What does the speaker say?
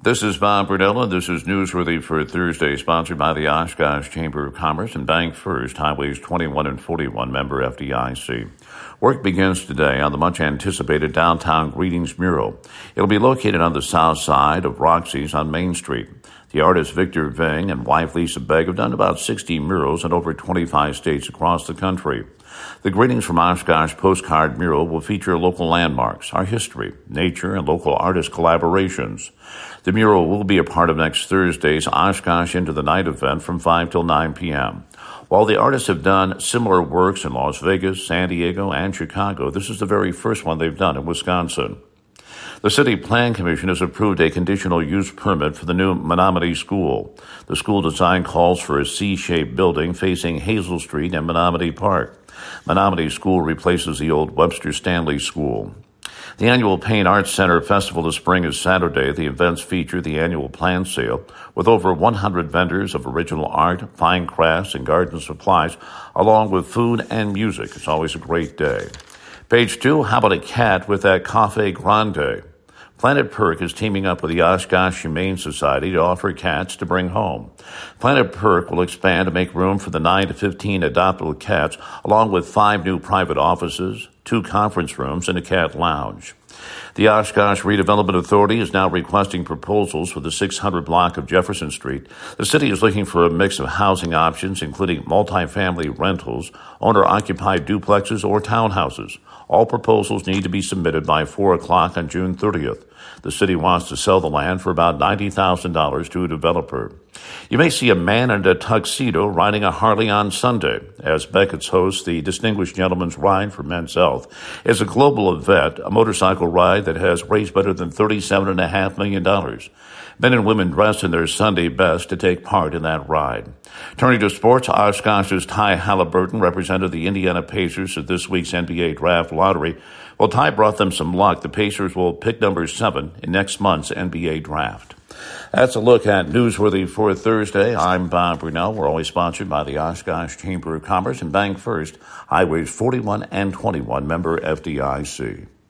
This is Bob Brunella. This is Newsworthy for Thursday, sponsored by the Oshkosh Chamber of Commerce and Bank First, Highways 21 and 41, member FDIC. Work begins today on the much-anticipated Downtown Greetings mural. It'll be located on the south side of Roxy's on Main Street. The artist Victor Ving and wife Lisa Begg have done about 60 murals in over 25 states across the country. The Greetings from Oshkosh postcard mural will feature local landmarks, our history, nature, and local artist collaborations. The mural will be a part of next Thursday's Oshkosh Into the Night event from 5 till 9 p.m. While the artists have done similar works in Las Vegas, San Diego, and Chicago, this is the very first one they've done in Wisconsin. The City Plan Commission has approved a conditional use permit for the new Menominee School. The school design calls for a C-shaped building facing Hazel Street and Menominee Park. Menominee School replaces the old Webster Stanley School. The annual Paint Arts Center Festival this spring is Saturday. The events feature the annual plant sale with over 100 vendors of original art, fine crafts, and garden supplies, along with food and music. It's always a great day. Page 2, how about a cat with that Cafe Grande? Planet Perk is teaming up with the Oshkosh Humane Society to offer cats to bring home. Planet Perk will expand to make room for the 9 to 15 adoptable cats, along with 5 new private offices, 2 conference rooms, and a cat lounge. The Oshkosh Redevelopment Authority is now requesting proposals for the 600 block of Jefferson Street. The city is looking for a mix of housing options, including multifamily rentals, owner-occupied duplexes, or townhouses. All proposals need to be submitted by 4 o'clock on June 30th. The city wants to sell the land for about $90,000 to a developer. You may see a man in a tuxedo riding a Harley on Sunday, as Beckett's hosts the Distinguished Gentleman's Ride for Men's Health. It's a global event, a motorcycle ride that has raised better than $37.5 million. Men and women dress in their Sunday best to take part in that ride. Turning to sports, Oshkosh's Ty Halliburton represented the Indiana Pacers at this week's NBA Draft Lottery. Well, Ty brought them some luck. The Pacers will pick number 7 in next month's NBA Draft. That's a look at Newsworthy for Thursday. I'm Bob Brunell. We're always sponsored by the Oshkosh Chamber of Commerce and Bank First, Highways 41 and 21, member FDIC.